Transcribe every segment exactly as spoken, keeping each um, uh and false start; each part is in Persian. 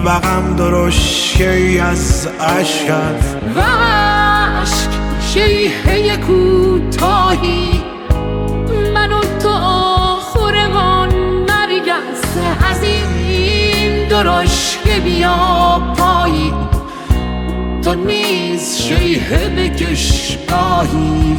و غم درشکی از عشقت و عشق شیهه کوتاهی من و تو آخرمان مرگ است از این درشکه بیا پایی تو نیز شیهه بکش گاهی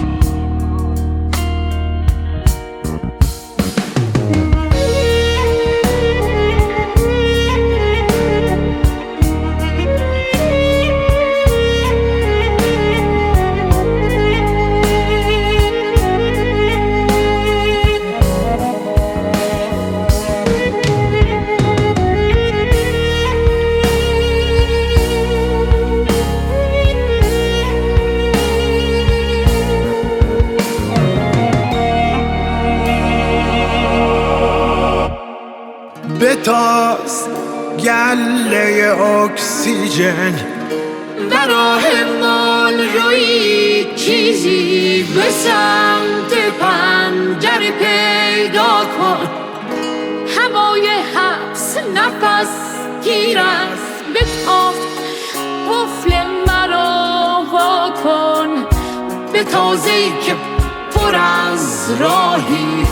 بتاز گله اکسیژن و راه مال روی چیزی به سمت پنجره پیدا کن هوای حبس نفس گیر است بتاز قفل مرا وا کن به تازه‌ای که پر از راهی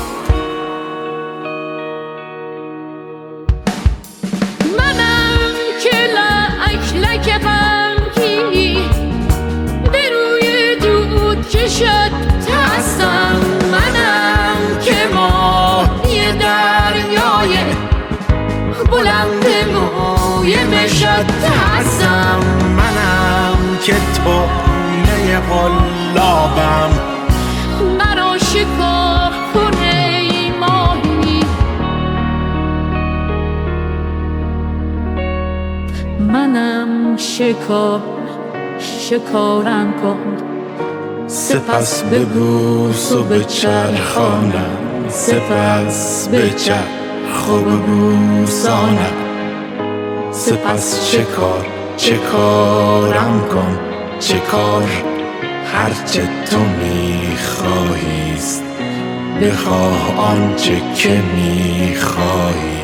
لک غمگی به روی دود کشد هستم منم که ماهی دریای بلند موی مشد هستم منم که طعنه قلابم مرا شکار کن ای ماهی منم شکار شکارم کن سپس ببوس و بچرخانم سپس بچرخ و ببوسانم سپس چه کار چه کارم کن چه کار هرچه تو میخواهیست بخواه آنچه که میخواهی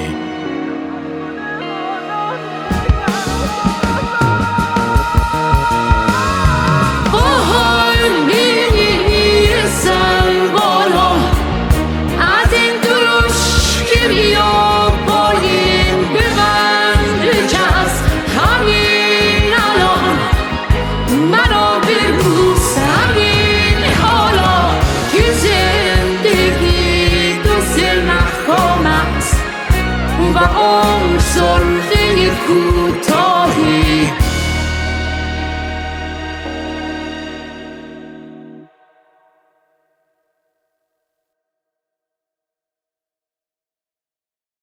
و اون سرخه کوتاهی